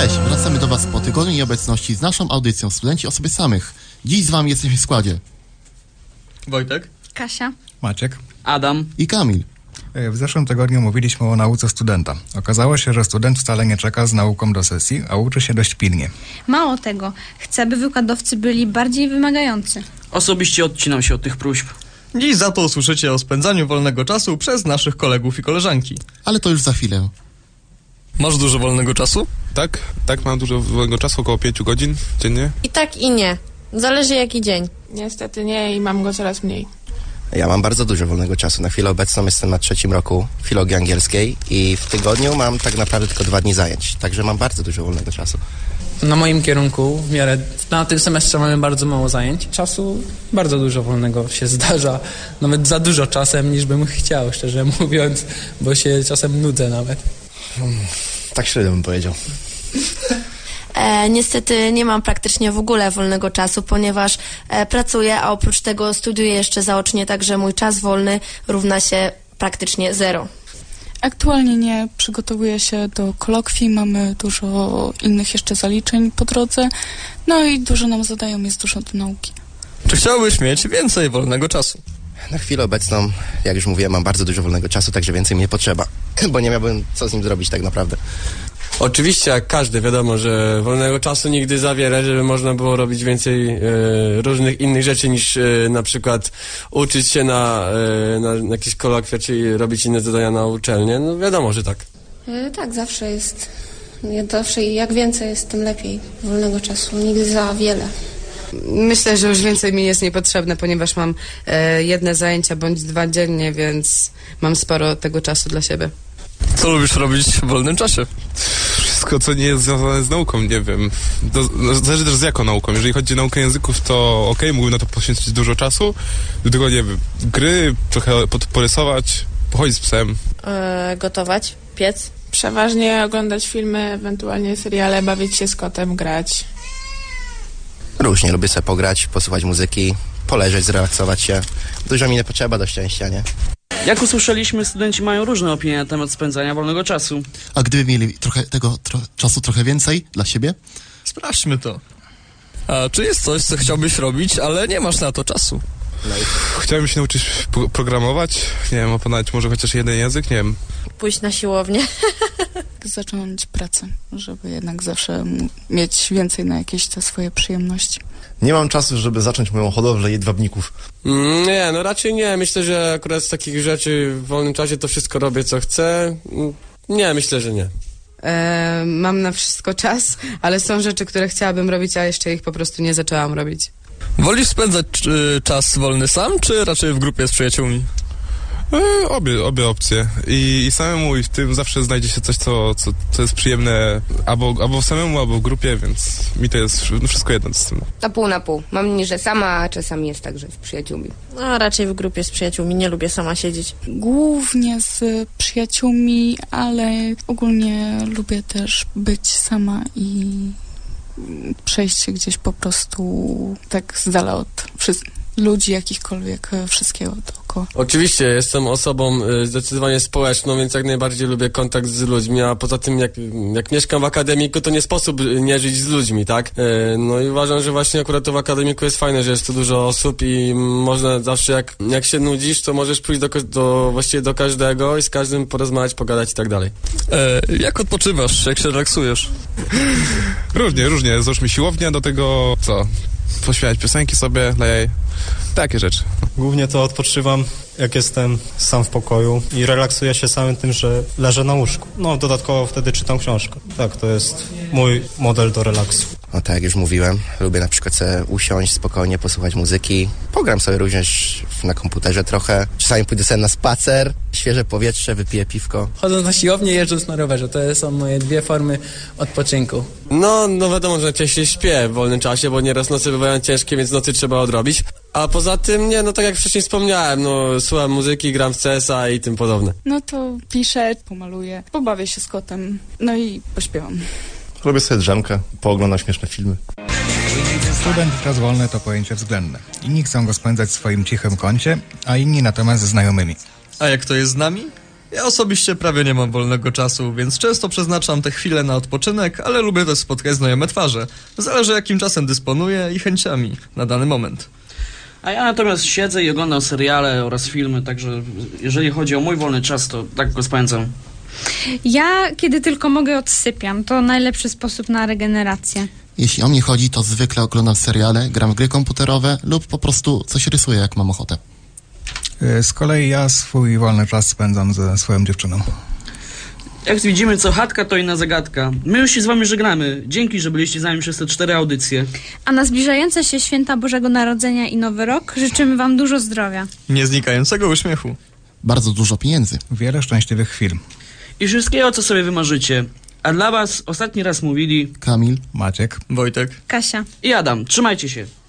Cześć, wracamy do Was po tygodniu nieobecności z naszą audycją Studenci o sobie samych. Dziś z Wami jesteśmy w składzie Wojtek, Kasia, Maciek Adam i Kamil. W zeszłym tygodniu mówiliśmy o nauce studenta. Okazało się, że student wcale nie czeka z nauką do sesji, a uczy się dość pilnie. mało tego, chcę, by wykładowcy byli bardziej wymagający. osobiście odcinam się od tych próśb. dziś za to usłyszycie o spędzaniu wolnego czasu przez naszych kolegów i koleżanki. Ale to już za chwilę. Masz dużo wolnego czasu? Tak, mam dużo wolnego czasu, około 5 godzin dziennie. I tak i nie. Zależy jaki dzień. Niestety nie i mam go coraz mniej. Ja mam bardzo dużo wolnego czasu. Na chwilę obecną jestem na 3. roku filologii angielskiej i w tygodniu mam tak naprawdę tylko 2 dni zajęć. Także mam bardzo dużo wolnego czasu. Na moim kierunku w miarę na tym semestrze mamy bardzo mało zajęć. Czasu bardzo dużo wolnego się zdarza. Nawet za dużo czasem, niż bym chciał, szczerze mówiąc, bo się czasem nudzę nawet. Tak średnio bym powiedział. Niestety nie mam praktycznie w ogóle wolnego czasu, ponieważ pracuję, a oprócz tego studiuję jeszcze zaocznie, także mój czas wolny równa się praktycznie 0. Aktualnie nie, przygotowuję się do kolokwii, mamy dużo innych jeszcze zaliczeń po drodze, no i dużo nam zadają, jest dużo do nauki. Czy chciałbyś mieć więcej wolnego czasu? Na chwilę obecną, jak już mówiłem, mam bardzo dużo wolnego czasu, także więcej mi nie potrzeba. Bo nie miałbym co z nim zrobić tak naprawdę. Oczywiście, jak każdy, wiadomo, że wolnego czasu nigdy za wiele, żeby można było robić więcej różnych innych rzeczy niż na przykład uczyć się na jakieś kolokwie, czy robić inne zadania na uczelnię. No wiadomo, że tak. Tak, zawsze jest. Zawsze jak więcej jest, tym lepiej wolnego czasu. Nigdy za wiele. Myślę, że już więcej mi jest niepotrzebne, ponieważ mam jedne zajęcia bądź 2 dziennie, więc mam sporo tego czasu dla siebie. Co lubisz robić w wolnym czasie? Wszystko, co nie jest związane z nauką, nie wiem. Zależy też z jaką nauką. Jeżeli chodzi o naukę języków, to okej, mógłbym na to poświęcić dużo czasu. Do tego, nie wiem, gry, trochę porysować, pochodzić z psem. Gotować, piec. Przeważnie oglądać filmy, ewentualnie seriale, bawić się z kotem, grać. Różnie, lubię sobie pograć, posłuchać muzyki, poleżeć, zrelaksować się. Dużo mi nie potrzeba do szczęścia, nie? Jak usłyszeliśmy, studenci mają różne opinie na temat spędzania wolnego czasu. A gdyby mieli czasu trochę więcej dla siebie? Sprawdźmy to. A czy jest coś, co chciałbyś robić, ale nie masz na to czasu? Chciałbym się nauczyć programować, nie wiem, opanować może chociaż jeden język, nie wiem. Pójść na siłownię. Zacząć pracę, żeby jednak zawsze mieć więcej na jakieś te swoje przyjemności. Nie mam czasu, żeby zacząć moją hodowlę jedwabników. Nie, no raczej nie. Myślę, że akurat z takich rzeczy w wolnym czasie to wszystko robię, co chcę. Nie, myślę, że nie. Mam na wszystko czas, ale są rzeczy, które chciałabym robić, a jeszcze ich po prostu nie zaczęłam robić. Wolisz spędzać czas wolny sam, czy raczej w grupie z przyjaciółmi? Obie opcje. I samemu, i w tym zawsze znajdzie się coś, co jest przyjemne albo samemu, albo w grupie, więc mi to jest wszystko jedno z tym. Na pół. Mam dni, że sama, a czasami jest tak, że z przyjaciółmi. No, raczej w grupie z przyjaciółmi, nie lubię sama siedzieć. Głównie z przyjaciółmi, ale ogólnie lubię też być sama i przejść się gdzieś po prostu tak z dala od ludzi, jakichkolwiek, wszystkiego dookoła. Oczywiście, jestem osobą zdecydowanie społeczną, więc jak najbardziej lubię kontakt z ludźmi, a poza tym jak mieszkam w akademiku, to nie sposób nie żyć z ludźmi, tak? No i uważam, że właśnie akurat to w akademiku jest fajne, że jest tu dużo osób i można zawsze jak się nudzisz, to możesz pójść właściwie do każdego i z każdym porozmawiać, pogadać i tak dalej. Jak odpoczywasz, jak się relaksujesz? Różnie. Załóżmy siłownia, do tego pośpiewać piosenki sobie dla jej. Takie rzeczy. Głównie to odpoczywam, jak jestem sam w pokoju i relaksuję się samym tym, że leżę na łóżku. No, dodatkowo wtedy czytam książkę. Tak, to jest mój model do relaksu. No tak jak już mówiłem, lubię na przykład sobie usiąść spokojnie, posłuchać muzyki. Pogram sobie również na komputerze trochę. Czasami pójdę sobie na spacer, świeże powietrze, wypiję piwko. Chodząc na siłownię, jeżdżąc na rowerze. To są moje 2 formy odpoczynku. No wiadomo, że najczęściej śpię w wolnym czasie, bo nieraz noce bywają ciężkie, więc nocy trzeba odrobić. A poza tym, tak jak wcześniej wspomniałem, słucham muzyki, gram w CS-a i tym podobne. No to piszę, pomaluję, pobawię się z kotem, no i pośpiewam. Robię sobie drzemkę, pooglądam śmieszne filmy. Student i czas wolny to pojęcie względne. Inni chcą go spędzać w swoim cichym kącie, a inni natomiast ze znajomymi. A jak to jest z nami? Ja osobiście prawie nie mam wolnego czasu, więc często przeznaczam te chwile na odpoczynek, ale lubię też spotkać znajome twarze. Zależy jakim czasem dysponuję i chęciami na dany moment. A ja natomiast siedzę i oglądam seriale oraz filmy, także jeżeli chodzi o mój wolny czas, to tak go spędzam. Ja, kiedy tylko mogę, odsypiam. To najlepszy sposób na regenerację. Jeśli o mnie chodzi, to zwykle oglądam seriale, gram w gry komputerowe lub po prostu coś rysuję, jak mam ochotę. Z kolei ja swój wolny czas spędzam ze swoją dziewczyną. Jak widzimy, co chatka, to inna zagadka. My już się z wami żegnamy. Dzięki, że byliście z nami przez te 4 audycje. A na zbliżające się święta Bożego Narodzenia i Nowy Rok życzymy wam dużo zdrowia. Nieznikającego uśmiechu. Bardzo dużo pieniędzy. Wiele szczęśliwych chwil. I wszystkiego, co sobie wymarzycie. A dla was ostatni raz mówili Kamil, Maciek, Wojtek, Kasia i Adam. Trzymajcie się.